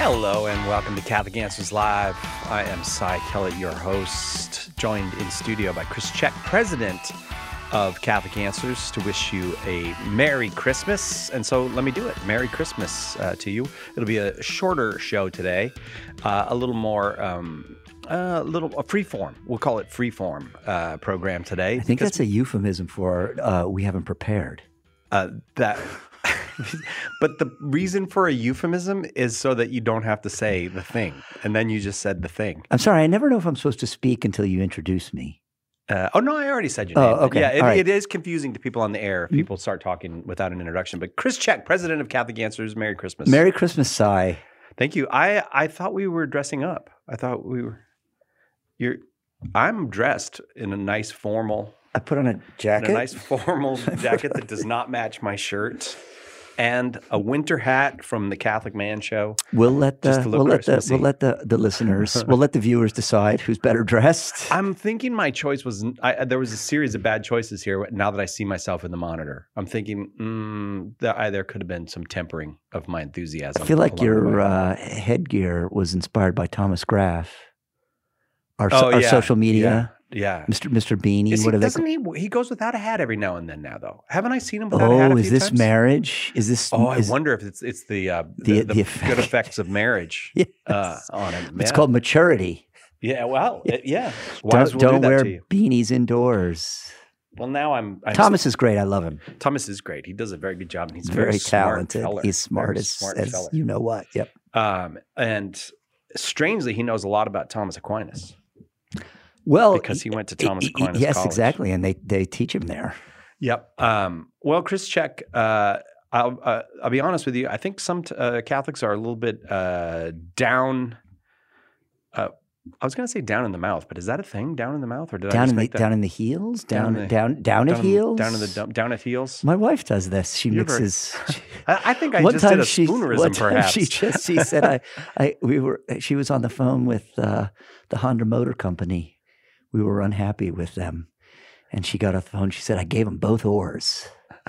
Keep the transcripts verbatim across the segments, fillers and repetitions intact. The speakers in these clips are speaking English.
Hello and welcome to Catholic Answers Live. I am Cy Kellett, your host, joined in studio by Chris Check, president of Catholic Answers, to wish you a Merry Christmas. And so let me do it. Merry Christmas uh, to you. It'll be a shorter show today, uh, a little more, um, a little a freeform. We'll call it freeform uh, program today. I think that's a euphemism for uh, we haven't prepared. Uh, that. But the reason for a euphemism is so that you don't have to say the thing. And then you just said the thing. I'm sorry. I never know if I'm supposed to speak until you introduce me. Uh, oh, no, I already said your Oh, name. okay. Yeah, it, All right. it is confusing to people on the air if people start talking without an introduction. But Chris Check, president of Catholic Answers, Merry Christmas. Merry Christmas, Cy. Thank you. I, I thought we were dressing up. I thought we were. You're. I'm dressed in a nice formal. I put on a In jacket. a nice formal jacket that does not match my shirt. And a winter hat from the Catholic Man Show. We'll let the Just to look we'll let the Christmassy. we'll let the, the listeners we'll let the viewers decide who's better dressed. I'm thinking my choice was, I, there was a series of bad choices here now that I see myself in the monitor. I'm thinking mm, that I, there could have been some tempering of my enthusiasm. I feel like along the your way. uh, headgear was inspired by Thomas Graff, our Oh, so- our yeah. social media, Yeah. Mister Mister Beanie. Is he, what are they? doesn't he, he goes without a hat every now and then now, though. Haven't I seen him without a hat Oh, a is few this times? marriage? Is this? Oh, I is, wonder if it's it's the uh, The- the, the, the good effect. effects of marriage Yes. uh, on him. It's Yeah. called maturity. Yeah, well, it- yeah. Wives Don't, will don't do that wear to you. beanies indoors. Well, now I'm, I'm Thomas is great. I love him. Thomas is great. He does a very good job, and he's a Very, very, smart talented. feller. He's smart Very as, smart as feller. you know what. Yep. Um, and strangely, he knows a lot about Thomas Aquinas Well, because he went to Thomas y- y- Aquinas Yes, College. exactly, and they they teach him there. Yep. Um, well, Chris Check, uh, I'll uh, I'll be honest with you. I think some t- uh, Catholics are a little bit uh, down. Uh, I was going to say down in the mouth, but is that a thing? Down in the mouth, or did I Down just in the make that down in the heels, Down down in the- down down, at down, heels, down in the dump, down at heels? My wife does this. She You're very- mixes. I, I think I one just did time a she, spoonerism, one time perhaps. she just she said I, I we were she was on the phone with uh, the Honda Motor Company. We were unhappy with them, and she got off the phone. She said I gave them both oars.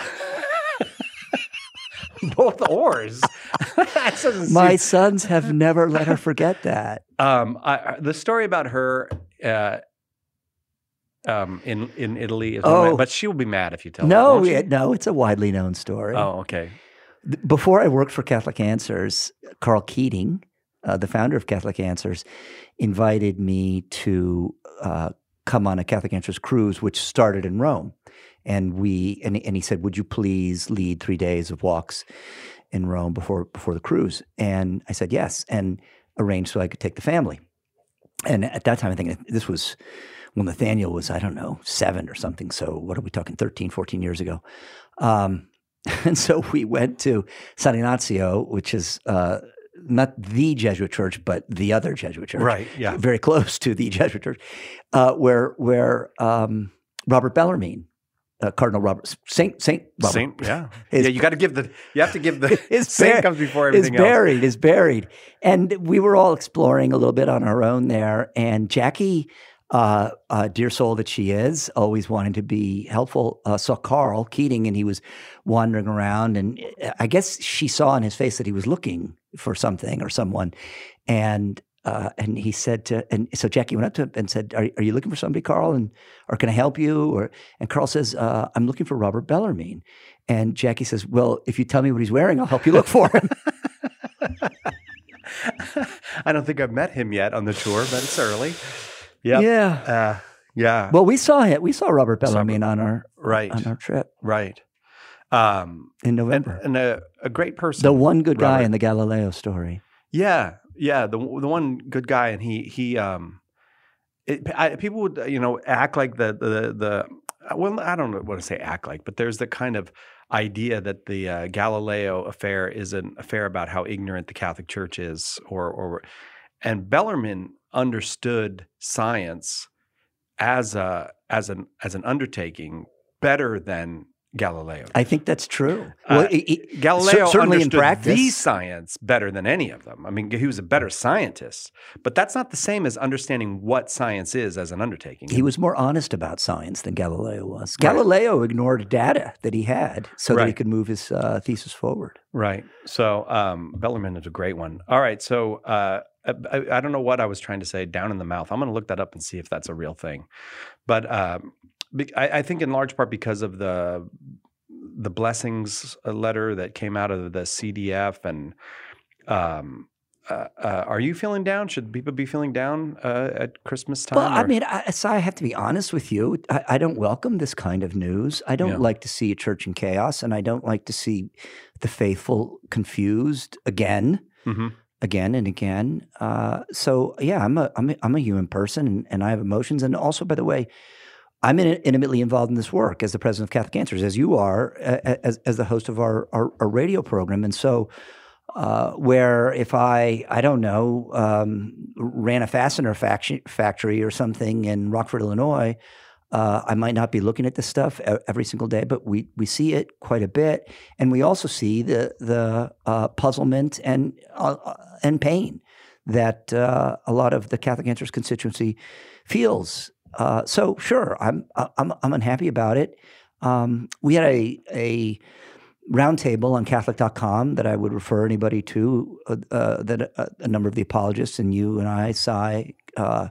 Both oars. That doesn't My seem- sons have never let her forget that. Um, I, I- the story about her uh, um, in in Italy is, Oh. one, but she will be mad if you tell her. No, won't she? it- no, it's a widely known story. Oh, okay. Th- Before I worked for Catholic Answers, Carl Keating, uh, the founder of Catholic Answers, invited me to uh, come on a Catholic Answers cruise, which started in Rome. And we and, and he said, "Would you please lead three days of walks in Rome before before the cruise?" And I said yes, and arranged so I could take the family. And at that time, I think this was when Nathaniel was, I don't know, seven or something. So what are we talking, thirteen, fourteen years ago? Um, and so we went to San Ignazio, which is uh, not the Jesuit church, but the other Jesuit church. Right, yeah. Very close to the Jesuit church, uh, where where um, Robert Bellarmine, uh, Cardinal Robert, Saint, Saint Robert. Saint, yeah, Is- yeah. You got to give the. You have to give the. Is Saint bur- comes before is everything else. buried, is buried. And we were all exploring a little bit on our own there. And Jackie, uh, uh, dear soul that she is, always wanting to be helpful, uh, saw Carl Keating, and he was wandering around. And I guess she saw in his face that he was looking for something or someone. And uh, and he said to, and so Jackie went up to him and said, "Are, are you looking for somebody, Carl? And or can I help you?" Or and Carl says, uh, "I'm looking for Robert Bellarmine." And Jackie says, "Well, if you tell me what he's wearing, I'll help you look for him." I don't think I've met him yet on the tour, but it's early. Yep. Yeah. Uh, yeah. Well, we saw it. We saw Robert Saw Bellarmine on our right. on our trip Right. Um, in and November. and a, a great person. the one good guy Robert. in the Galileo story. Yeah, yeah, the the one good guy, and he he um, it, I, people would you know act like the the the well, I don't know what to say act like, but there's the kind of idea that the uh, Galileo affair is an affair about how ignorant the Catholic Church is, or or and Bellarmine understood science as a as an as an undertaking better than Galileo. I think that's true. Uh, well, it, it, Galileo certainly in understood practice, the science better than any of them. I mean, he was a better scientist, but that's not the same as understanding what science is as an undertaking. He was more honest about science than Galileo was. Right. Galileo ignored data that he had so Right. that he could move his uh, thesis forward. Right. So um, Bellarmine is a great one. All right. So uh, I, I don't know what I was trying to say. Down in the mouth. I'm going to look that up and see if that's a real thing. But um, be- I, I think in large part because of the the blessings letter that came out of the C D F and um, uh, uh, are you feeling down? Should people be feeling down uh, at Christmas time? Well, I or- mean, I, so I have to be honest with you. I, I don't welcome this kind of news. I don't Yeah. like to see a church in chaos, and I don't like to see the faithful confused again, Mhm. again and again. Uh, so, yeah, I'm a I'm a, I'm a human person, and, and I have emotions. And also, by the way, I'm in, intimately involved in this work as the president of Catholic Answers, as you are, a- as as the host of our our, our radio program, and so. Uh, where if I, I don't know, um, ran a fastener fac- factory or something in Rockford, Illinois, uh, I might not be looking at this stuff e- every single day, but we we see it quite a bit, and we also see the the uh, puzzlement and uh, and pain that uh, a lot of the Catholic Answers constituency feels. Uh, so sure, I'm I'm I'm unhappy about it. Um, we had a a roundtable on Catholic dot com that I would refer anybody to, uh, uh, that a, a number of the apologists and you and I, Cy, uh,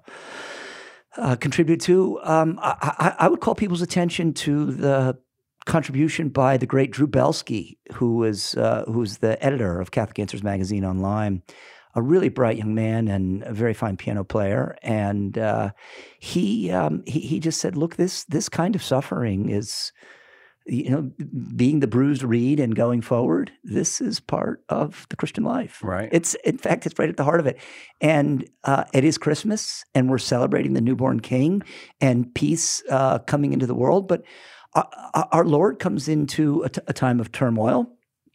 uh, contribute to. Um, I, I, I would call people's attention to the contribution by the great Drew Belsky, who was uh, who's the editor of Catholic Answers magazine online, a really bright young man and a very fine piano player. And uh, he, um, he he just said, "Look, this this kind of suffering is." You know, being the bruised reed and going forward, this is part of the Christian life. Right. It's, in fact, it's right at the heart of it. And uh, it is Christmas, and we're celebrating the newborn King and peace uh, coming into the world. But our, our Lord comes into a, t- a time of turmoil,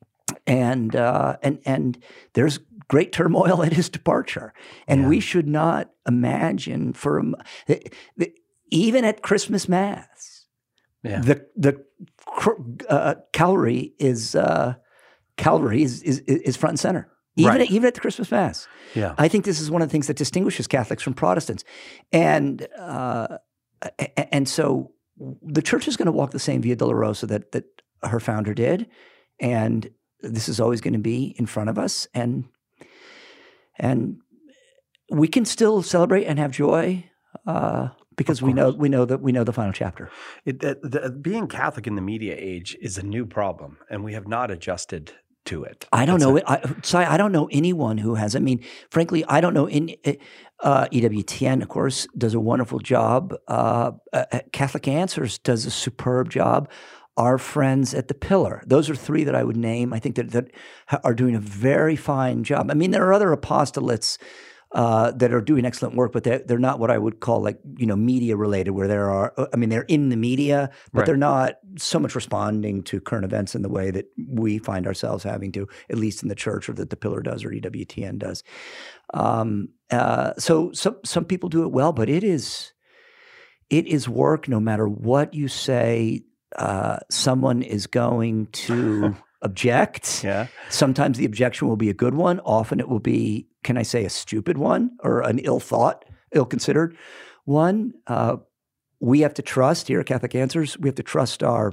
and uh, and and there's great turmoil at his departure. And Yeah. we should not imagine for a, m- the, the, even at Christmas Mass. Yeah. The the uh, Calvary is uh, Calvary is, is is front and center, even Right. at, even at the Christmas Mass. Yeah. I think this is one of the things that distinguishes Catholics from Protestants, and uh, a- and so the Church is going to walk the same Via Dolorosa that that her founder did, and this is always going to be in front of us, and and we can still celebrate and have joy. Uh, Because we know we know that we know the final chapter. It, the, the, being Catholic in the media age is a new problem, and we have not adjusted to it. I don't It's know. a- I, sorry, I don't know anyone who has. I mean, frankly, I don't know. In uh, E W T N, of course, does a wonderful job. Uh, uh, Catholic Answers does a superb job. Our friends at the Pillar; those are three that I would name. I think that that are doing a very fine job. I mean, there are other apostolates. Uh, that are doing excellent work, but they're, they're not what I would call like, you know, media related, where there are, I mean, they're in the media, but Right. they're not so much responding to current events in the way that we find ourselves having to, at least in the church, or that the Pillar does or E W T N does. Um, uh, so some, some people do it well, but it is, it is work no matter what you say. Uh, someone is going to object. Yeah. Sometimes the objection will be a good one. Often it will be, can I say, a stupid one or an ill thought, ill considered one. Uh, we have to trust here at Catholic Answers. We have to trust our,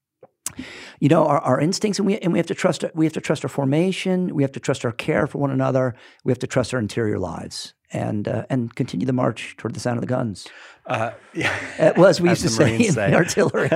you know, our, our instincts, and we and we have to trust. We have to trust our formation. We have to trust our care for one another. We have to trust our interior lives, and uh, and continue the march toward the sound of the guns. Uh, yeah. Uh, well, as we As used to the say Marines in say. the artillery.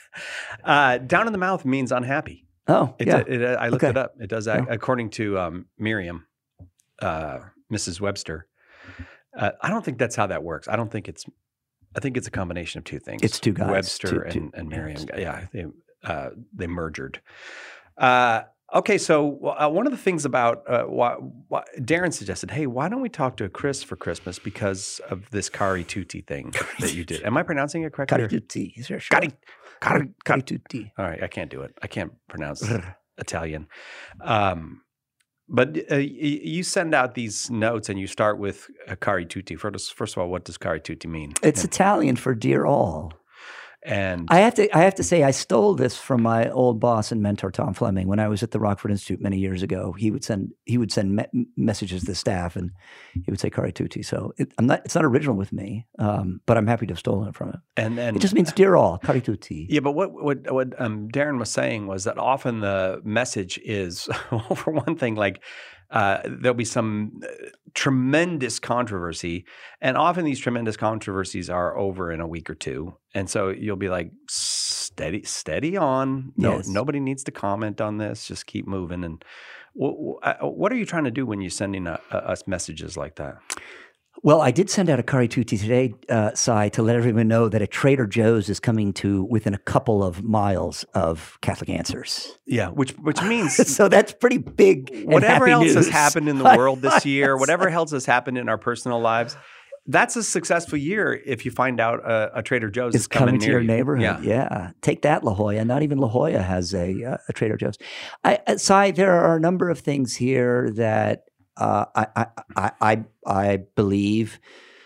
uh, down in the mouth means unhappy. Oh, It, yeah. it, I looked Okay. it up. It does, Yeah. according to um, Miriam, uh, Missus Webster. Uh, I don't think that's how that works. I don't think it's. I think it's a combination of two things. It's two guys. Webster Two- and, two- and yeah, Miriam. it's- Yeah, they uh, they merged. Uh, okay, so uh, one of the things about uh, why, why Darren suggested, hey, why don't we talk to Chris for Christmas because of this Cari Tutti thing that you did? Am I pronouncing it correctly? Cari tutti. Is there a Cari, Cari, Cari tutti. All right, I can't do it. I can't pronounce Italian. Um, but uh, y- you send out these notes and you start with uh, Cari Tutti. First, first of all, what does Cari Tutti mean? It's And, Italian for dear all. And I have to I have to say I stole this from my old boss and mentor Tom Fleming when I was at the Rockford Institute many years ago. He would send he would send me- messages to the staff, and he would say "Cari tutti." So it, I'm not it's not original with me, um, but I'm happy to have stolen it from him. and then It just means "Dear all, cari tutti." yeah, but what what what um, Darren was saying was that often the message is, well, for one thing, like uh, there'll be some uh, tremendous controversy, and often these tremendous controversies are over in a week or two, and so you'll be like, steady, steady on. No, Yes. nobody needs to comment on this. Just keep moving. And what, what are you trying to do when you're sending a, a, us messages like that? Well, I did send out a "Cari tutti" today, uh, Cy, to let everyone know that a Trader Joe's is coming to within a couple of miles of Catholic Answers. Yeah, which which means So that's pretty big. and whatever happy else news. has happened in the world this year, whatever else has happened in our personal lives, that's a successful year if you find out a, a Trader Joe's It's is coming, coming to near your you. neighborhood. Yeah. Yeah. Take that, La Jolla. Not even La Jolla has a, uh, a Trader Joe's. I, uh, Cy, there are a number of things here that uh, I, I, I, I, I believe,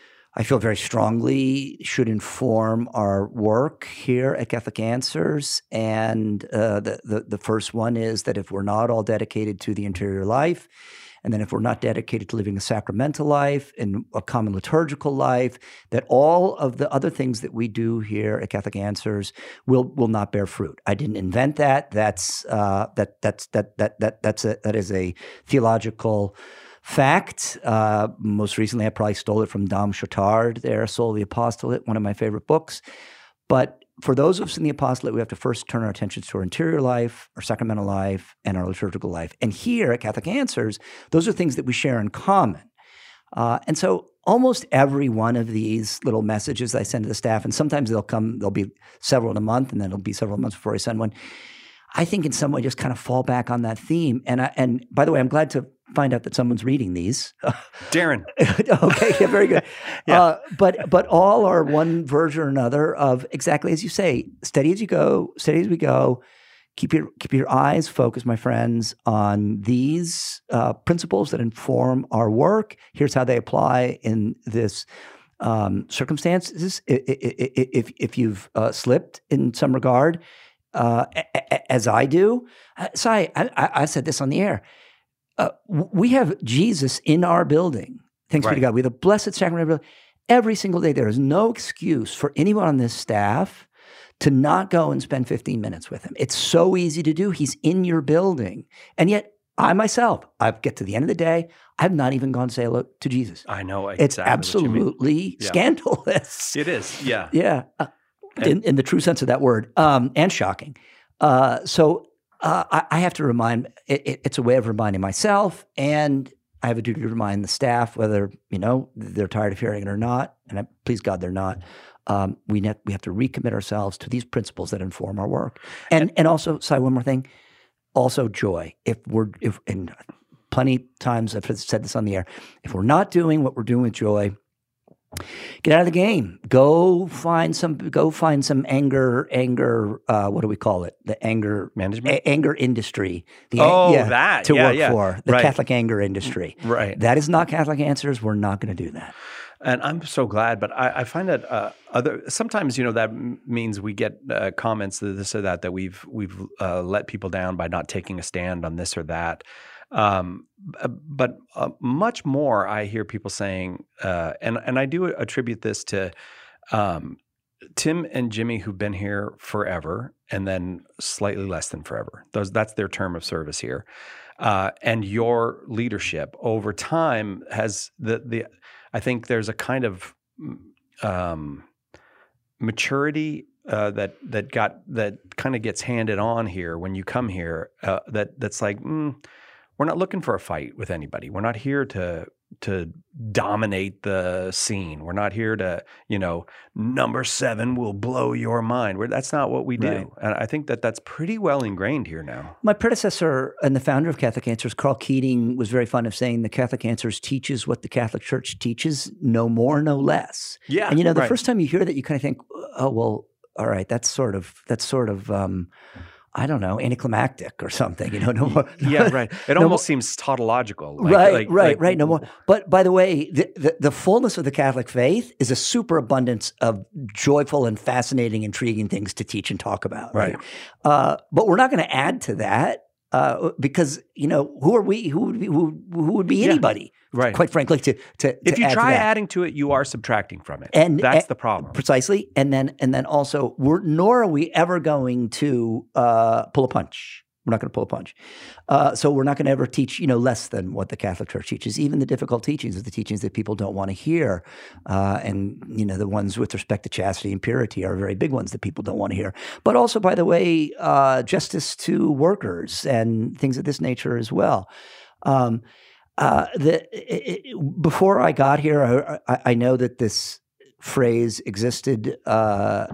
I feel very strongly should inform our work here at Catholic Answers. And uh, the, the, the first one is that if we're not all dedicated to the interior life, and then if we're not dedicated to living a sacramental life and a common liturgical life, that all of the other things that we do here at Catholic Answers will will not bear fruit. I didn't invent that. That's uh, that that's that that that that's a, that is a theological fact. Uh, most recently, I probably stole it from Dom Chotard, there, Soul of the Apostolate, one of my favorite books. But for those of us in the apostolate, we have to first turn our attentions to our interior life, our sacramental life, and our liturgical life. And here at Catholic Answers, those are things that we share in common. Uh, and so almost every one of these little messages I send to the staff, and sometimes they'll come, there'll be several in a month, and then it'll be several months before I send one, I think in some way just kind of fall back on that theme. And I, and by the way, I'm glad to find out that someone's reading these. Darren. Okay, yeah, very good. Yeah. Uh, but but all are one version or another of exactly as you say, steady as you go, steady as we go. Keep your keep your eyes focused, my friends, on these uh, principles that inform our work. Here's how they apply in this um, circumstances. If if you've uh, slipped in some regard, uh, as I do, so I, I, I said this on the air. Uh, we have Jesus in our building. Thanks Right. be to God. We have the Blessed Sacrament every single day. There is no excuse for anyone on this staff to not go and spend fifteen minutes with him. It's so easy to do. He's in your building. And yet, I myself, I get to the end of the day, I've not even gone to say hello to Jesus. I know exactly It's what you mean. absolutely Yeah. scandalous. It is, yeah. Yeah, uh, in, in the true sense of that word, um, and shocking. Uh, so uh, I, I have to remind, it, it, it's a way of reminding myself, and I have a duty to remind the staff, whether, you know, they're tired of hearing it or not, and I, please God they're not, um, we, ne- we have to recommit ourselves to these principles that inform our work. And and also, sorry, one more thing, also joy. If we're, if and plenty times I've said this on the air, if we're not doing what we're doing with joy, get out of the game. Go find some. Go find some anger. Anger. Uh, what do we call it? The anger Management? a- anger industry. The, Oh, yeah, that. to Yeah, work yeah. for the Right. Catholic anger industry. Right. That is not Catholic Answers. We're not going to do that. And I'm so glad, but I, I find that uh, other sometimes, you know, that m- means we get uh, comments that this or that that we've we've uh, let people down by not taking a stand on this or that. Um, b- but uh, much more, I hear people saying, uh, and and I do attribute this to um, Tim and Jimmy, who've been here forever, and then slightly less than forever. Those that's their term of service here, uh, and your leadership over time has the the. I think there's a kind of um, maturity uh, that that got that kind of gets handed on here when you come here. Uh, that that's like mm, we're not looking for a fight with anybody. We're not here to to dominate the scene. We're not here to, you know, number seven will blow your mind. We're, that's not what we do. Right. And I think that that's pretty well ingrained here now. My predecessor and the founder of Catholic Answers, Carl Keating, was very fond of saying the Catholic Answers teaches what the Catholic Church teaches, no more, no less. Yeah, And you know, the right. first time you hear that, you kind of think, oh, well, all right, that's sort of that's sort of um, I don't know, anticlimactic or something. You know, no more. Yeah, right. It no almost more, seems tautological. Like, right, like, right, like, right. No more. But by the way, the, the, the fullness of the Catholic faith is a superabundance of joyful and fascinating, intriguing things to teach and talk about. Right. Right. Uh, but we're not going to add to that uh, because you know who are we? Who would be? Who, who would be Yeah. anybody? Right. Quite frankly, to to if to you add try to that. adding to it, you are subtracting from it. And that's and, the problem. Precisely. And then and then also, we're nor are we ever going to uh, pull a punch. We're not going to pull a punch. Uh, so we're not going to ever teach, you know, less than what the Catholic Church teaches. Even the difficult teachings are the teachings that people don't want to hear. Uh, and, you know, the ones with respect to chastity and purity are very big ones that people don't want to hear. But also, by the way, uh, justice to workers and things of this nature as well. Um, uh, the, it, it, before I got here, I, I, I know that this phrase existed. Uh,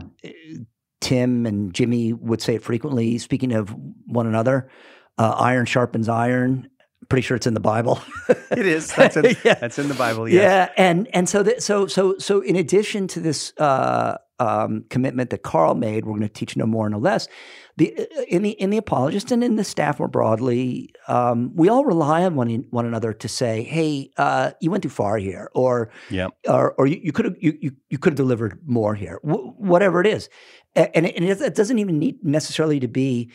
Tim and Jimmy would say it frequently, speaking of one another. Uh, iron sharpens iron. Pretty sure it's in the Bible. It is. That's in, yeah. that's in the Bible. Yes. Yeah, and and so that, so so so in addition to this uh, um, commitment that Carl made, we're going to teach no more, no less. The in the in the apologist and in the staff more broadly, um, we all rely on one one another to say, "Hey, uh, you went too far here," or yeah, or, or you could have you you, you could have delivered more here, w- whatever it is, and it, and it doesn't even need necessarily to be.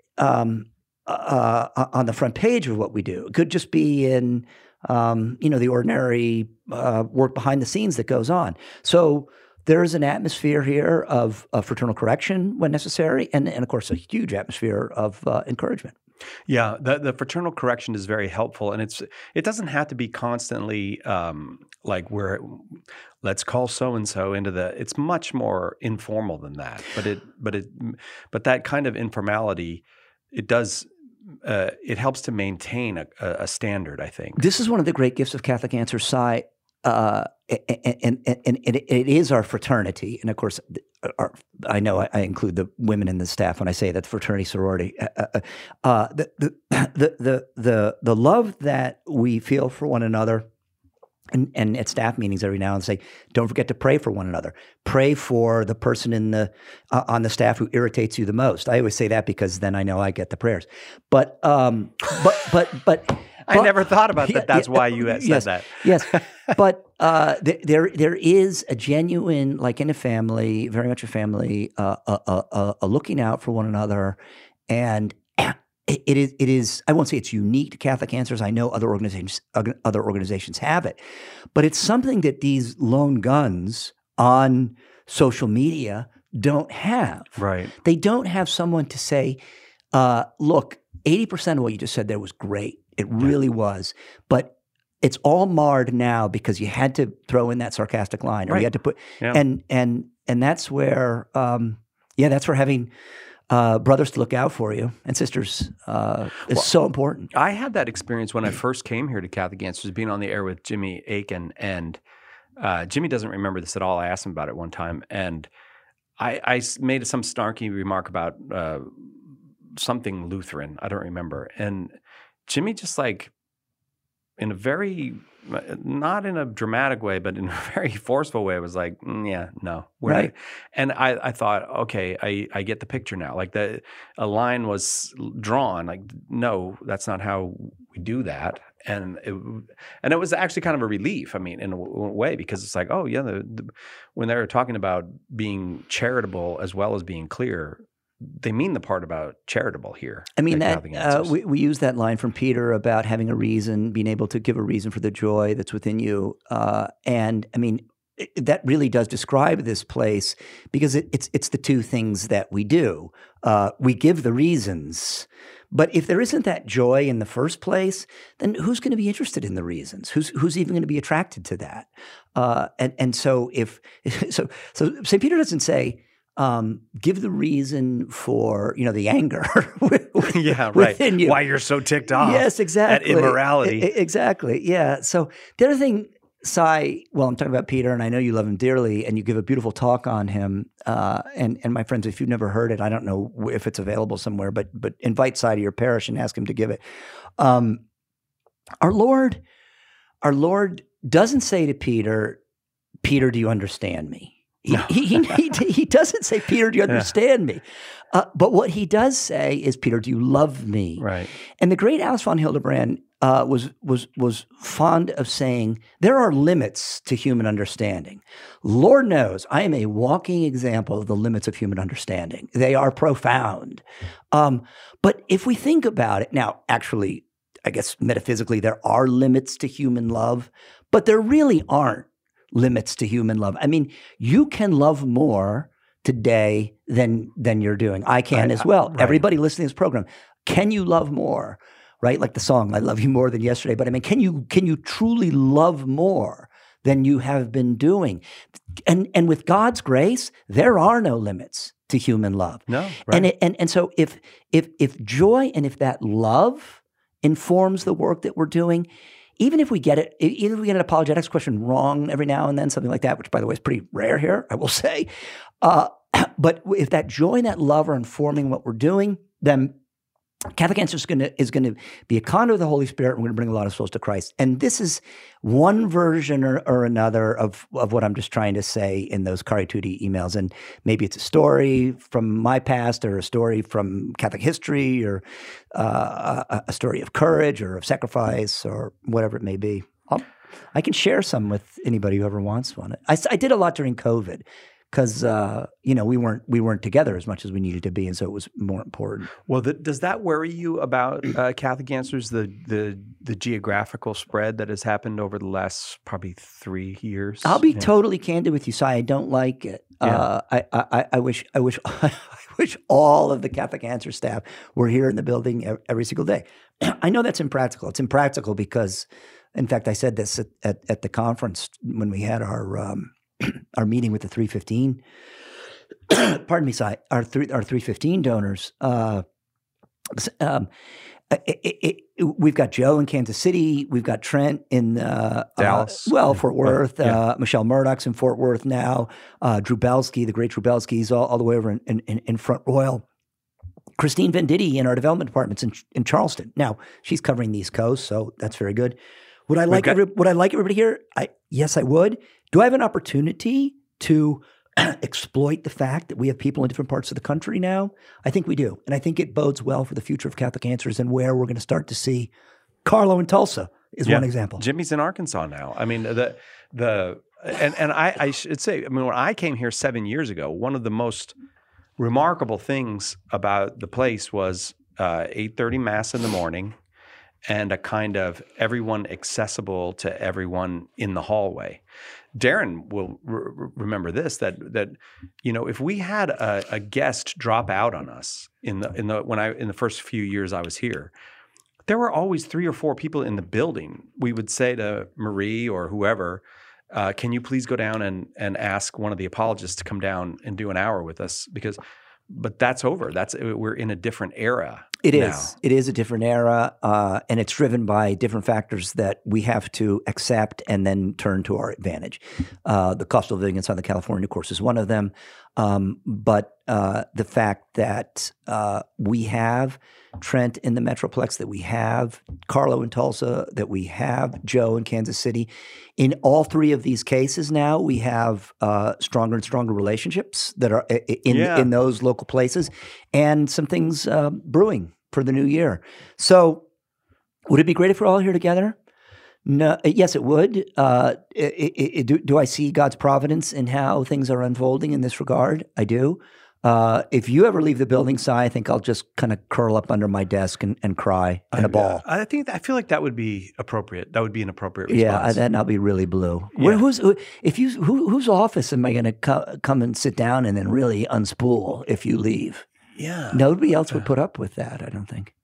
Um, Uh, on the front page of what we do. It could just be in, um, you know, the ordinary uh, work behind the scenes that goes on. So there's an atmosphere here of, of fraternal correction when necessary, and, and of course a huge atmosphere of uh, encouragement. Yeah, the, the fraternal correction is very helpful, and it's it doesn't have to be constantly um, like we're let's call so and so into the. It's much more informal than that, but it but it but that kind of informality, it does. Uh, it helps to maintain a, a standard, I think. This is one of the great gifts of Catholic Answers, Psi, uh, and, and, and, and it, it is our fraternity. And of course, our, I know I, I include the women in the staff when I say that fraternity, sorority. Uh, uh, the, the, the, the, the, the love that we feel for one another. And, and at staff meetings every now and then say, don't forget to pray for one another. Pray for the person in the uh, on the staff who irritates you the most. I always say that because then I know I get the prayers. But um, but but but I but, never thought about that. Yeah, That's yeah, why you said yes, that. Yes, but uh, th- there there is a genuine, like in a family, very much a family, uh, a, a, a, a looking out for one another, and. It is. It is. I won't say it's unique to Catholic Answers. I know other organizations, other organizations have it, but it's something that these lone guns on social media don't have. Right. They don't have someone to say, uh, "Look, eighty percent of what you just said there was great. It really yeah. was, but it's all marred now because you had to throw in that sarcastic line, or right. you had to put." Yeah. And and and that's where, um, yeah, that's where having. Uh, brothers to look out for you and sisters uh, is well, so important. I had that experience when I first came here to Catholic Answers, being on the air with Jimmy Aiken, and uh, Jimmy doesn't remember this at all. I asked him about it one time, and I, I made some snarky remark about uh, something Lutheran. I don't remember, and Jimmy just like in a very not in a dramatic way, but in a very forceful way, was like, mm, yeah, no. We're right. not. And I, I thought, okay, I, I get the picture now. Like the a line was drawn, like, no, that's not how we do that. And it, and it was actually kind of a relief, I mean, in a, w- a way, because it's like, oh, yeah, the, the, when they were talking about being charitable as well as being clear, they mean the part about charitable here. I mean, that uh, we, we use that line from Peter about having a reason, being able to give a reason for the joy that's within you. Uh, and I mean, it, that really does describe this place because it, it's it's the two things that we do. Uh, we give the reasons, but if there isn't that joy in the first place, then who's going to be interested in the reasons? Who's who's even going to be attracted to that? Uh, and and so if so so Saint Peter doesn't say. Um, give the reason for, you know, the anger with, yeah, right. within you. Why you're so ticked off. Yes, exactly. At immorality. I, exactly. Yeah. So the other thing, Cy, well, I'm talking about Peter, and I know you love him dearly, and you give a beautiful talk on him. Uh, and and my friends, if you've never heard it, I don't know if it's available somewhere, but but invite Cy to your parish and ask him to give it. Um, our Lord, our Lord doesn't say to Peter, Peter, do you understand me? He, No. he, he, he, he doesn't say, Peter, do you understand me? Uh, but what he does say is, Peter, do you love me? Right. And the great Alice von Hildebrand uh, was was was fond of saying, there are limits to human understanding. Lord knows I am a walking example of the limits of human understanding. They are profound. Um, but if we think about it, now, actually, I guess metaphysically, there are limits to human love, but there really aren't limits to human love. I mean, you can love more today than than you're doing. I can Right. as well. Right. Everybody listening to this program, can you love more? Right? Like the song, I love you more than yesterday. But I mean, can you can you truly love more than you have been doing? And and with God's grace, there are no limits to human love. No. Right. And it, and and so if if if joy and if that love informs the work that we're doing, even if we get it, even if we get an apologetics question wrong every now and then, something like that, which by the way is pretty rare here, I will say. Uh, but if that joy and that love are informing what we're doing, then Catholic Answers is going to is going to be a conduit of the Holy Spirit. And we're going to bring a lot of souls to Christ. And this is one version or, or another of, of what I'm just trying to say in those Cari Tutti emails. And maybe it's a story from my past, or a story from Catholic history, or uh, a, a story of courage or of sacrifice, or whatever it may be. I'll, I can share some with anybody who ever wants one. I, I did a lot during COVID. Because uh, you know we weren't we weren't together as much as we needed to be, and so it was more important. Well, the, does that worry you about uh, Catholic Answers, the the the geographical spread that has happened over the last probably three years? I'll be yeah. totally candid with you, Si. I don't like it. Yeah. Uh, I, I I wish I wish I wish all of the Catholic Answers staff were here in the building every single day. I know that's impractical. It's impractical because, in fact, I said this at at, at the conference when we had our. Um, our meeting with the three fifteen, pardon me, Si, our three our three fifteen donors. Uh, um, it, it, it, we've got Joe in Kansas City. We've got Trent in uh, Dallas. Uh, well, Fort Worth. Yeah. Uh, Michelle Murdoch's in Fort Worth now. Uh, Drew Belsky, the great Drew Belsky's all, all the way over in, in, in Front Royal. Christine Venditti in our development departments in, in Charleston. Now she's covering the East Coast, so that's very good. Would I like got- every, would I like everybody here? I yes, I would. Do I have an opportunity to exploit the fact that we have people in different parts of the country now? I think we do. And I think it bodes well for the future of Catholic Answers and where we're going to start to see Carlo in Tulsa is Yeah. one example. Jimmy's in Arkansas now. I mean, the the and and I, I should say, I mean, when I came here seven years ago, one of the most remarkable things about the place was uh, eight thirty mass in the morning, and a kind of everyone accessible to everyone in the hallway. Darren will re- remember this, that that you know, if we had a, a guest drop out on us in the in the when I in the first few years I was here, there were always three or four people in the building. We would say to Marie or whoever, uh, "Can you please go down and and ask one of the apologists to come down and do an hour with us?" Because, but that's over. That's we're in a different era. It now. is. It is a different era, uh, and it's driven by different factors that we have to accept and then turn to our advantage. Uh, the cost of living in Southern California, of course, is one of them. Um, but uh, the fact that uh, we have Trent in the Metroplex, that we have Carlo in Tulsa, that we have Joe in Kansas City. In all three of these cases now, we have uh, stronger and stronger relationships that are in, Yeah. in those local places, and some things uh, brewing for the new year. So would it be great if we're all here together? No, yes, it would. Uh, it, it, it, do, do I see God's providence in how things are unfolding in this regard? I do. Uh, if you ever leave the building, Si, I think I'll just kind of curl up under my desk and, and cry in a ball. I, I think I feel like that would be appropriate. That would be an appropriate Yeah, response. then I'll be really blue. Yeah. Where, who's who, if you who, whose office am I going to co- come and sit down and then really unspool if you leave? yeah. Nobody else would put up with that, I don't think.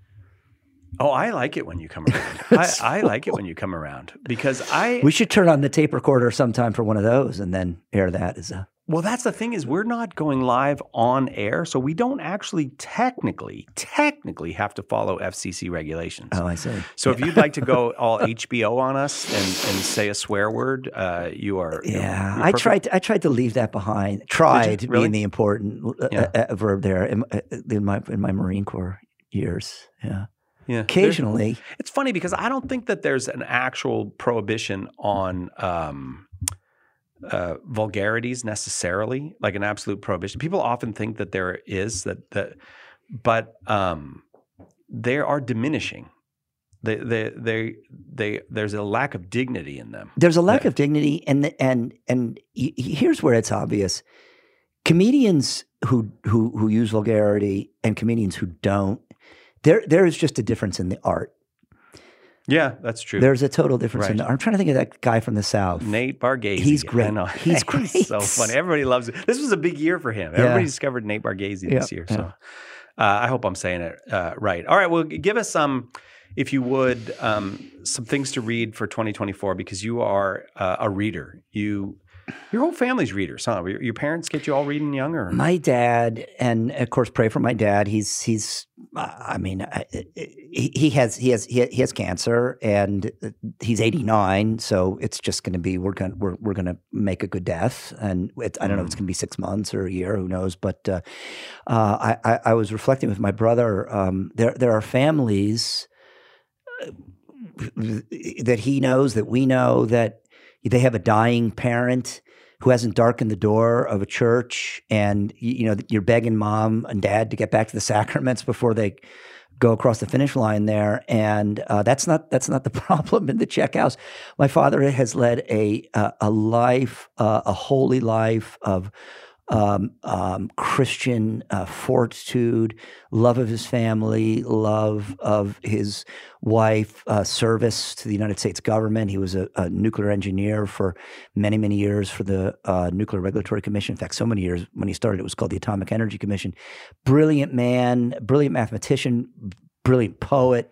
Oh, I like it when you come around. I, I like it when you come around because I. We should turn on the tape recorder sometime for one of those and then air that as a. Well, that's the thing is we're not going live on air, so we don't actually technically, technically have to follow F C C regulations. Oh, I see. So if you'd like to go all H B O on us and, and say a swear word, uh, you are. you're- Yeah, you're I perfect. tried. To, I tried to leave that behind. Tried Really? being the important uh, Yeah. uh, verb there in, uh, in my in my Marine Corps years. Yeah, Yeah. occasionally. It's funny because I don't think that there's an actual prohibition on um, uh, vulgarities necessarily, like an absolute prohibition. People often think that there is that, that but um, they are diminishing. They, they, they, they, there's a lack of dignity in them. There's a lack that, of dignity, and and and here's where it's obvious: comedians who who who use vulgarity and comedians who don't, there there is just a difference in the art. Yeah, that's true. There's a total difference right. in the art. I'm trying to think of that guy from the South. Nate Bargatze. He's great. I know. He's great. He's so funny. Everybody loves it. This was a big year for him. Everybody yeah. discovered Nate Bargatze yeah. this year. So yeah. uh, I hope I'm saying it uh, right. All right. Well, give us some, if you would, um, some things to read for twenty twenty-four, because you are uh, a reader. You, your whole family's readers, huh? Your, your parents get you all reading young, or my dad, and of course, pray for my dad. He's he's. I mean, he, he has he has he has cancer, and he's eighty-nine. So it's just going to be we're going we're we're going to make a good death, and it, I don't know if it's going to be six months or a year, who knows? But uh, uh, I, I I was reflecting with my brother. Um, there there are families that he knows, that we know, that they have a dying parent who hasn't darkened the door of a church, and you know you're begging mom and dad to get back to the sacraments before they go across the finish line there, and uh, that's not that's not the problem in the Czech house. My father has led a a, a life, uh, a holy life of um, um, Christian uh, fortitude, love of his family, love of his wife, uh, service to the United States government. He was a, a nuclear engineer for many, many years for the uh, Nuclear Regulatory Commission. In fact, so many years. When he started, it was called the Atomic Energy Commission. Brilliant man, brilliant mathematician, brilliant poet.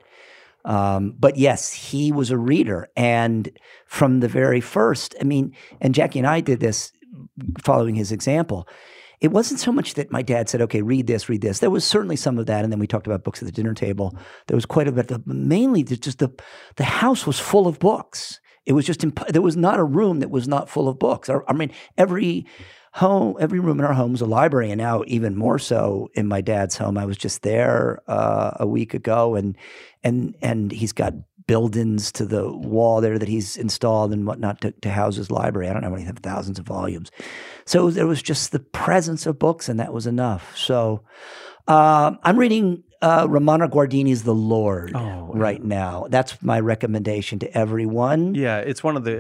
Um, but yes, he was a reader. And from the very first, I mean, and Jackie and I did this following his example. It wasn't so much that my dad said, okay, read this, read this. There was certainly some of that. And then we talked about books at the dinner table. There was quite a bit. Of, mainly just the, the house was full of books. It was just, imp- there was not a room that was not full of books. I, I mean, every home, every room in our home was a library. And now even more so in my dad's home. I was just there uh, a week ago, and, and, and he's got buildings to the wall there that he's installed and whatnot to, to house his library. I don't know how many, have thousands of volumes. So there was just the presence of books, and that was enough. So uh, I'm reading uh, Romano Guardini's The Lord oh, right now. That's my recommendation to everyone. Yeah, it's one of the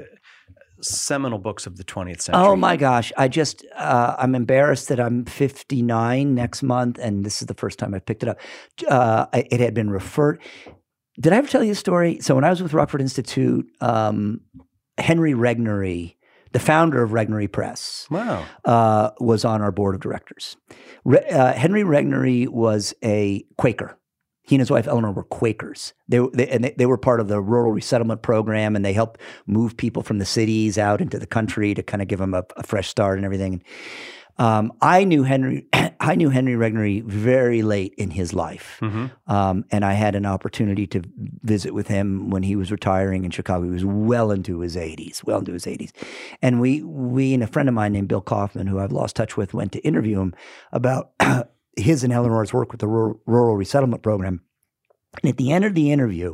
seminal books of the twentieth century. Oh my gosh. I just, uh, I'm embarrassed that I'm fifty-nine next month, and this is the first time I picked it up. Uh, it had been referred. Did I ever tell you a story? So when I was with Rockford Institute, um, Henry Regnery, the founder of Regnery Press, wow, uh, was on our board of directors. Re- uh, Henry Regnery was a Quaker. He and his wife Eleanor were Quakers. They, they and they, they were part of the rural resettlement program, and they helped move people from the cities out into the country to kind of give them a, a fresh start and everything. Um, I knew Henry. I knew Henry Regnery very late in his life, mm-hmm. um, and I had an opportunity to visit with him when he was retiring in Chicago. He was well into his eighties, well into his eighties, and we, we and a friend of mine named Bill Kaufman, who I've lost touch with, went to interview him about his and Eleanor's work with the rural, rural resettlement program. And at the end of the interview,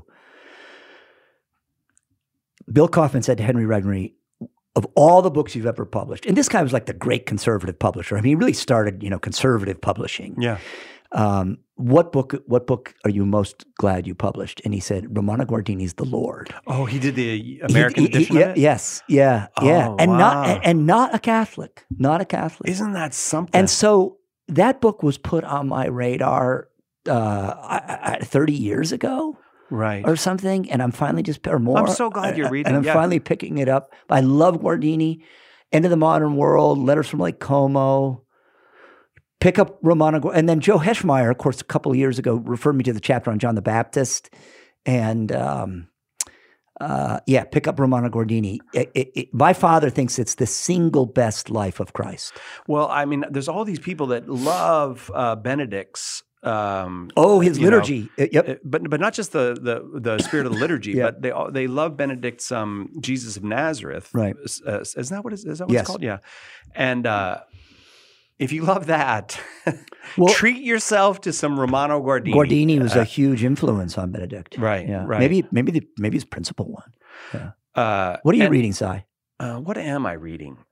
Bill Kaufman said to Henry Regnery, of all the books you've ever published, and this guy was like the great conservative publisher. I mean, he really started, you know, conservative publishing. Yeah. Um, what book? What book are you most glad you published? And he said, Romano Guardini's The Lord. Oh, he did the American he, he, edition he, of it? Yes, yeah, oh, yeah, and wow. not and, and not a Catholic, not a Catholic. Isn't that something? And so that book was put on my radar uh, thirty years ago. Right. Or something, and I'm finally just, or more. I'm so glad you're reading. And I'm yeah. finally picking it up. I love Guardini, End of the Modern World, Letters from Lake Como. Pick up Romano, and then Joe Heschmeyer, of course, a couple of years ago, referred me to the chapter on John the Baptist. And um, uh, yeah, pick up Romano Guardini. It, it, it, my father thinks it's the single best life of Christ. Well, I mean, there's all these people that love uh, Benedict's. Um, oh, his liturgy. Know, yep. But but not just the the, the spirit of the liturgy, yeah. but they all, they love Benedict's um, Jesus of Nazareth. Right. Uh, isn't that what, is, is that what yes. it's called? Yeah. And uh, if you love that, well, treat yourself to some Romano Guardini. Guardini was uh, a huge influence on Benedict. Right, yeah. right. Maybe maybe the maybe his principal one. Yeah. Uh, what are you and, reading, Si? Uh, what am I reading?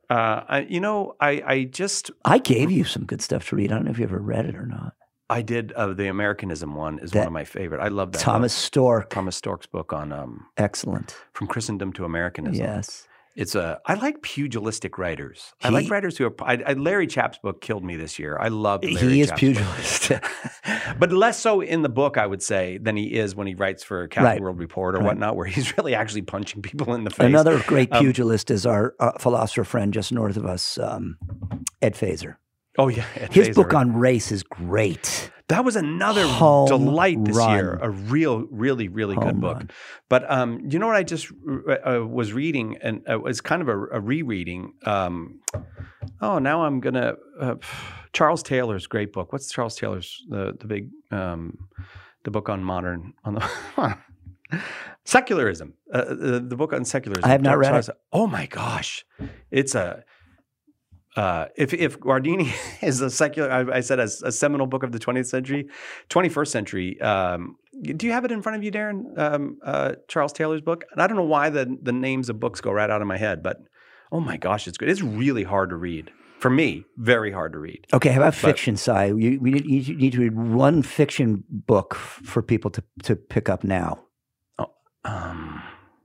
Uh, I, you know, I, I just I gave you some good stuff to read. I don't know if you ever read it or not. I did uh, the Americanism one is That- one of my favorite. I love that. Thomas book. Stork. Thomas Stork's book on um, Excellent. From Christendom to Americanism. Yes. It's a. I like pugilistic writers. I He- like writers who are. I, I, Larry Chapp's book killed me this year. I love Larry He is Chapp's book. pugilistic. But less so in the book, I would say, than he is when he writes for Catholic Right. World Report or Right. whatnot, where he's really actually punching people in the face. Another great Um, pugilist is our uh, philosopher friend just north of us, um, Ed Feser. Oh yeah, Ed His Feser. book on race is great. That was another Home delight this run. year. A real, really, really Home good book. run. But um, you know what I just uh, was reading, and uh, it was kind of a, a rereading. Um, oh, now I'm gonna uh, Charles Taylor's great book. What's Charles Taylor's the the big um, the book on modern on the secularism? Uh, the, the book on secularism. I have not read Charles- it. Oh my gosh, it's a. Uh, if if Guardini is a secular, I, I said a, a seminal book of the twentieth century, twenty-first century. Um, do you have it in front of you, Darren? Um, uh, Charles Taylor's book, and I don't know why the the names of books go right out of my head, but oh my gosh, it's good. It's really hard to read for me. Very hard to read. Okay, how about fiction, Si? You, we need, you need to read one fiction book f- for people to, to pick up now. Oh, um,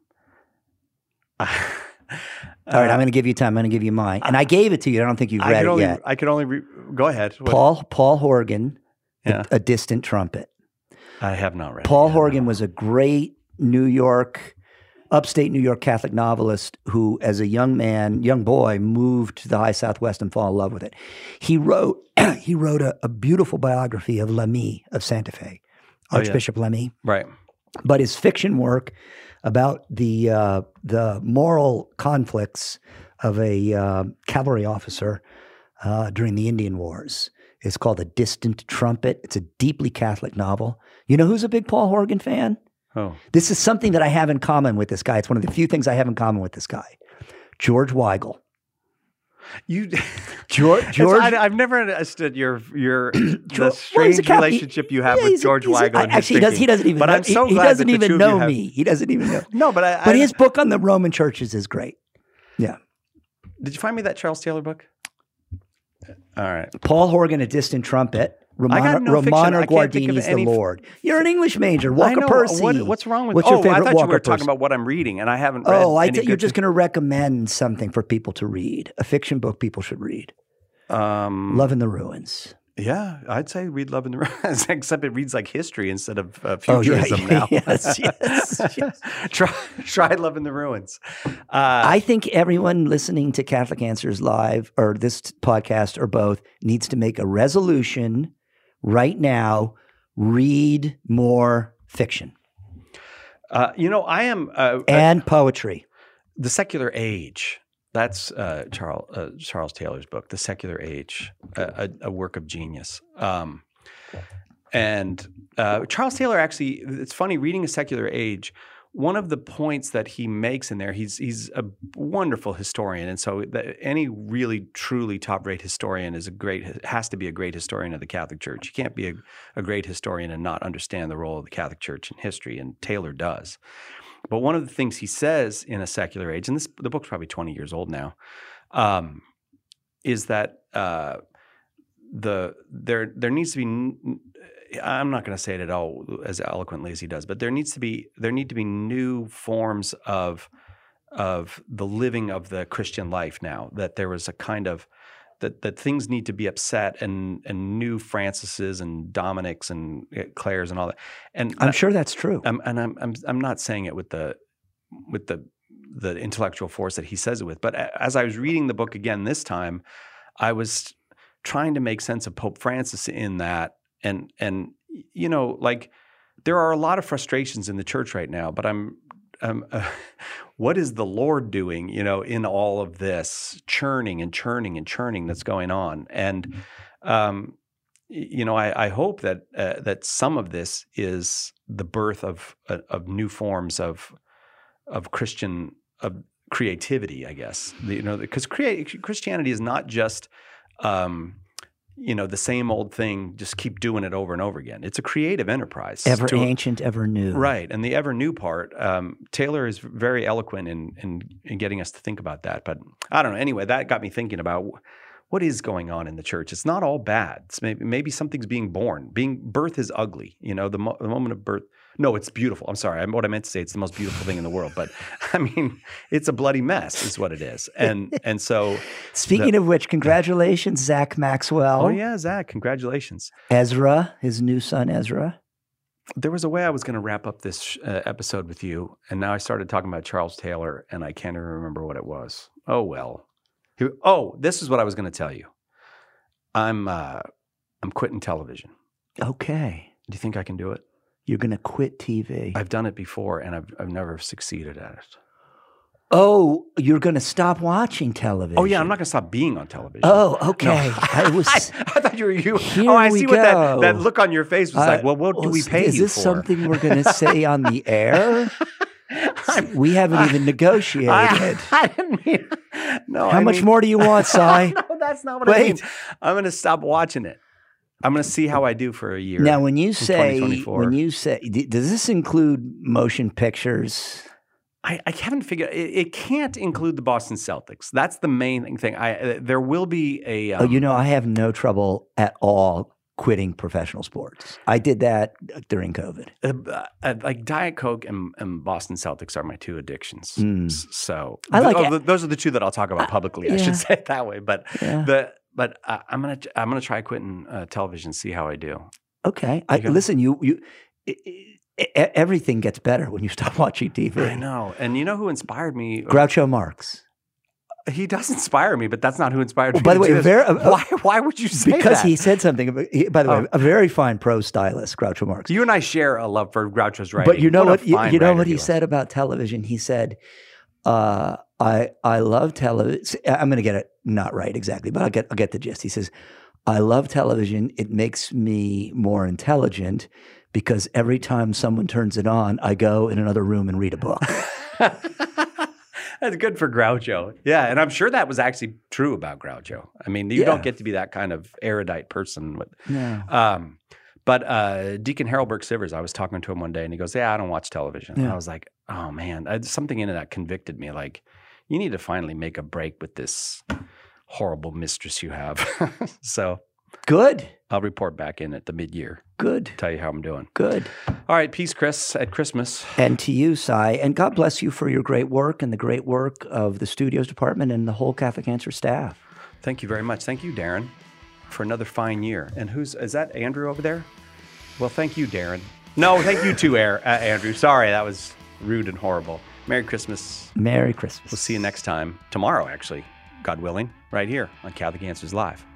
All right, I'm going to give you time. I'm going to give you mine. And I gave it to you. I don't think you've I read could it only, yet. I could only re- go ahead. What- Paul Paul Horgan, Yeah. a, a Distant Trumpet. I have not read. Paul it yet, Horgan no. was a great New York, upstate New York Catholic novelist who, as a young man, young boy, moved to the high Southwest and fell in love with it. He wrote he wrote a, a beautiful biography of Lamy of Santa Fe, Oh, yeah. Archbishop Lamy. right. But his fiction work about the uh, the moral conflicts of a uh, cavalry officer uh, during the Indian Wars is called A Distant Trumpet. It's a deeply Catholic novel. You know who's a big Paul Horgan fan? Oh, This is something that I have in common with this guy. It's one of the few things I have in common with this guy. George Weigel. you. George, It's- George I, I've never understood your your the George- well, strange he's a Catholic- relationship you have Yeah, with he's a- George he's a- Weigel. and his Actually, he, does, he thinking. doesn't even But know, I'm so he, he glad doesn't that the even two of you know have- me. He doesn't even know. No, but I. But I his book on the Roman churches is great. Yeah. did you find me that Charles Taylor book? All right. Paul Horgan, A Distant Trumpet. I got Romano, no fiction. Romano I can't think of Guardini's The any- Lord. You're an English major. I Walker know. Percy. What, what's wrong with? What's oh, your favorite I thought Walker you were Percy? talking about what I'm reading, and I haven't read. Oh, I any thought you were good just going to recommend something for people to read. A fiction book people should read. thing. Um, Love in the Ruins. Yeah, I'd say read Love in the Ruins, except it reads like history instead of uh, Oh, yeah, futurism yeah, now. yes, yes, yes. try, try Love in the Ruins. Uh, I think everyone listening to Catholic Answers Live or this podcast or both needs to make a resolution right now. Read more fiction uh, you know, I am uh, and poetry. The Secular Age. That's uh, Charles uh, Charles Taylor's book, The Secular Age, a, a, a work of genius. Um, and uh, Charles Taylor actually, it's funny reading A Secular Age. One of the points that he makes in there, he's he's a wonderful historian, and so that any really truly top-rate historian is a great has to be a great historian of the Catholic Church. You can't be a, a great historian and not understand the role of the Catholic Church in history, and Taylor does. But one of the things he says in A Secular Age, and this the book's probably twenty years old now, um, is that uh, the there there needs to be. I'm not going to say it at all as eloquently as he does, but there needs to be there need to be new forms of of the living of the Christian life now. That there was a kind of that that things need to be upset and and new Francises and Dominics and Claires and all that. And I'm sure that's true. I'm, and I'm I'm I'm not saying it with the with the the intellectual force that he says it with, but as I was reading the book again this time, I was trying to make sense of Pope Francis in that, and and you know, like there are a lot of frustrations in the church right now, but I'm um, uh, what is the Lord doing, you know, in all of this churning and churning and churning that's going on? And, um, you know, I, I hope that uh, that some of this is the birth of uh, of new forms of of Christian of creativity, I guess. You know, because create, Christianity is not just um, you know, the same old thing, just keep doing it over and over again. It's a creative enterprise. Ever to, ancient, ever new. Right. And the ever new part, um, Taylor is very eloquent in, in, in getting us to think about that. But I don't know. Anyway, that got me thinking about what is going on in the church. It's not all bad. It's maybe, maybe something's being born. Being birth is ugly. You know, the, mo- the moment of birth. No, it's beautiful. I'm sorry. What I meant to say, it's the most beautiful thing in the world. But I mean, it's a bloody mess is what it is. And and so. Speaking the, of which, congratulations, Zach Maxwell. Oh, yeah, Zach. Congratulations. Ezra, his new son, Ezra. There was a way I was going to wrap up this uh, episode with you. And now I started talking about Charles Taylor, and I can't even remember what it was. Oh, well. He, oh, this is what I was going to tell you. I'm uh, I'm quitting television. Okay. Do you think I can do it? You're going to quit T V. I've done it before, and I've I've never succeeded at it. Oh, you're going to stop watching television. Oh, yeah, I'm not going to stop being on television. Oh, okay. No. I was. I, I thought you were you. Here oh, I we see what that, go. that look on your face was Uh, like. Well, what do we pay is you this for? something we're going to say on the air? We haven't I- even negotiated. I, I didn't mean. No, How I much mean- more do you want, Si? no, that's not what I mean. Wait. I'm going to stop watching it. I'm going to see how I do for a year. Now, when you say, twenty twenty-four. when you say, d- does this include motion pictures? I, I haven't figured. It, it can't include the Boston Celtics. That's the main thing. I uh, there will be a. Um, Oh, you know, I have no trouble at all quitting professional sports. I did that during COVID. uh, uh, like Diet Coke and, and Boston Celtics are my two addictions. Mm. S- So I like oh, it. th- those are the two that I'll talk about publicly. I yeah. should say it that way. But Yeah. the but uh, I'm gonna I'm gonna try quitting uh, television. See how I do. Okay. I, Okay. listen, you you. i- i- i- everything gets better when you stop watching T V. I know. And you know who inspired me? Groucho Marx. He does inspire me, but that's not who inspired me. By the to way, do this. very- uh, why why would you say Because that? he said something. About, he, by the way, Oh. a very fine prose stylist, Groucho Marx. You and I share a love for Groucho's writing. But you know a what? You, fine you know writer what he was. said about television. He said, uh, "I I love television." I'm going to get it not right exactly, but I'll get I'll get the gist. He says, "I love television. It makes me more intelligent because every time someone turns it on, I go in another room and read a book." That's good for Groucho. Yeah, and I'm sure that was actually true about Groucho. I mean, you Yeah. don't get to be that kind of erudite person. With, No. um, but uh, Deacon Harold Burke Sivers, I was talking to him one day, and he goes, "Yeah, I don't watch television." And Yeah. I was like, "Oh man," I, something in that convicted me. Like, you need to finally make a break with this horrible mistress you have. So Good. I'll report back in at the mid-year, Good. tell you how I'm doing. Good. All right, peace, Chris, at Christmas. And to you, Cy, and God bless you for your great work and the great work of the studios department and the whole Catholic Answer staff. Thank you very much. Thank you, Darren, for another fine year. And who's is that? Andrew over there? Well, thank you, Darren. No, thank you too, Air, uh, Andrew. Sorry, that was rude and horrible. Merry Christmas. Merry Christmas. We'll see you next time tomorrow, actually, God willing, right here on Catholic Answers Live.